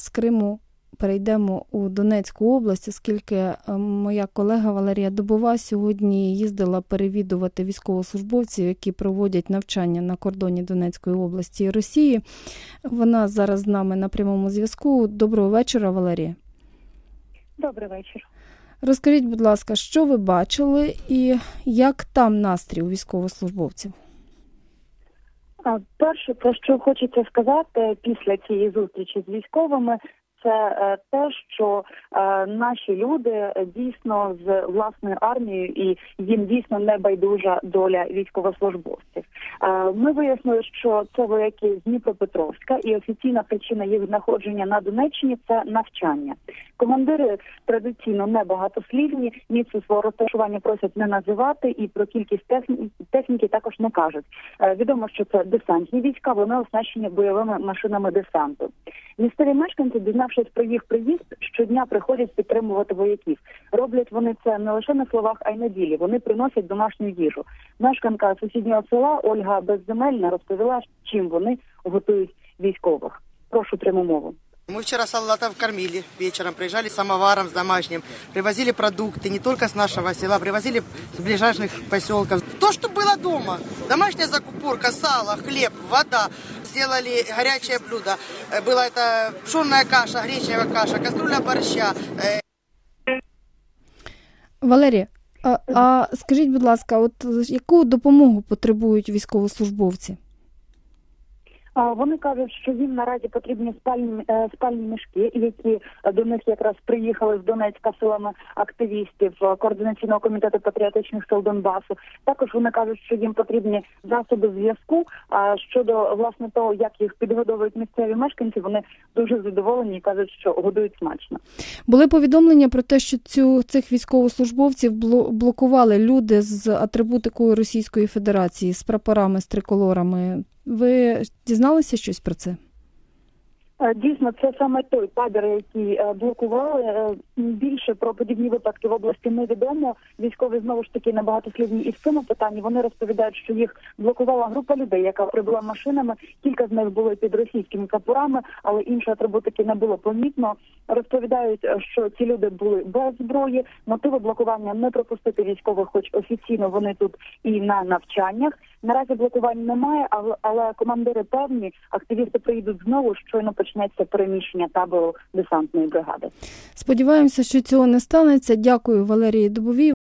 з Криму перейдемо у Донецьку область, оскільки моя колега Валерія Добова сьогодні їздила перевідувати військовослужбовців, які проводять навчання на кордоні Донецької області і Росії. Вона зараз з нами на прямому зв'язку. Доброго вечора, Валерія. Добрий вечір. Розкажіть, будь ласка, що ви бачили і як там настрій у військовослужбовців? Перше, про що хочеться сказати після цієї зустрічі з військовими, це те, що наші люди дійсно з власною армією і їм дійсно не байдужа доля військовослужбовців. Ми вияснили, що це вояки з Дніпропетровська і офіційна причина їх знаходження на Донеччині – це навчання. Командири традиційно небагатослівні, місце свого розташування просять не називати і про кількість техніки також не кажуть. Відомо, що це десантні війська, вони оснащені бойовими машинами десанту. Місцеві мешканці, дізнавшись про їх приїзд, щодня приходять підтримувати вояків. Роблять вони це не лише на словах, а й на ділі. Вони приносять домашню їжу. Мешканка сусіднього села Ольга Безземельна розповіла, чим вони готують військових. Прошу пряму мову. Мы вчера солдатов кормили вечером, приезжали с самоваром, с домашним, привозили продукты не только с нашего села, привозили с ближайших поселков. То, что было дома. Домашняя закупорка, сало, хлеб, вода. Сделали горячее блюдо. Была это пшенная каша, гречневая каша, кастрюля борща. Валерія, а скажіть, будь ласка, от яку допомогу потребують військовослужбовці? Вони кажуть, що їм наразі потрібні спальні мішки, які до них якраз приїхали з Донецька силами активістів Координаційного комітету патріотичних сил Донбасу. Також вони кажуть, що їм потрібні засоби зв'язку. А щодо, власне, того, як їх підгодовують місцеві мешканці, вони дуже задоволені і кажуть, що годують смачно. Були повідомлення про те, що цих військовослужбовців блокували люди з атрибутикою Російської Федерації, з прапорами, з триколорами. Ви дізналися щось про це? Дійсно, це саме той табір, який блокували. Більше про подібні випадки в області невідомо. Військові, знову ж таки, небагатослівні і в цьому питанні. Вони розповідають, що їх блокувала група людей, яка прибула машинами. Кілька з них були під російськими прапорами, але інші атрибутики не було помітно. Розповідають, що ці люди були без зброї. Мотиви блокування – не пропустити військових, хоч офіційно вони тут і на навчаннях. Наразі блокувань немає, але командири певні, активісти приїдуть знову, щойно почнеться переміщення табору десантної бригади. Сподіваємося, що цього не станеться. Дякую Валерії Добовій.